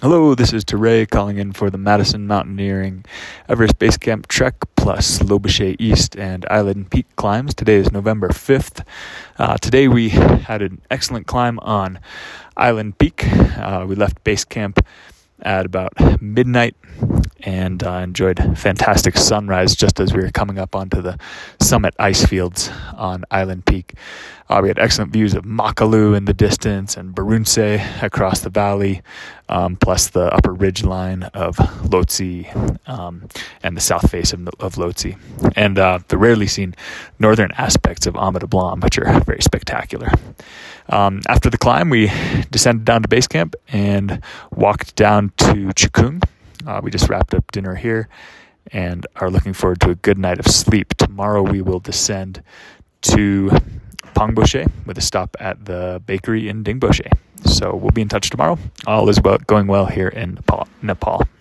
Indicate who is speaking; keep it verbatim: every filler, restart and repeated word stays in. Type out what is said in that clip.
Speaker 1: Hello, this is Teray calling in for the Madison Mountaineering Everest Base Camp Trek plus Lobuche East and Island Peak climbs. Today is November fifth. Uh, today we had an excellent climb on Island Peak. Uh, we left base camp at about midnight and uh, enjoyed fantastic sunrise just as we were coming up onto the summit ice fields on Island Peak. Uh, we had excellent views of Makalu in the distance and Barunse across the valley, um, plus the upper ridge line of Lhotse um, and the south face of, of Lhotse, and uh, the rarely seen northern aspects of Amet Blanc, which are very spectacular. Um, after the climb, we descended down to base camp and walked down to Chikung. Uh, we just wrapped up dinner here and are looking forward to a good night of sleep. Tomorrow we will descend to Pangboche with a stop at the bakery in Dingboche. So we'll be in touch tomorrow. All is well, going well here in Nepal. Nepal.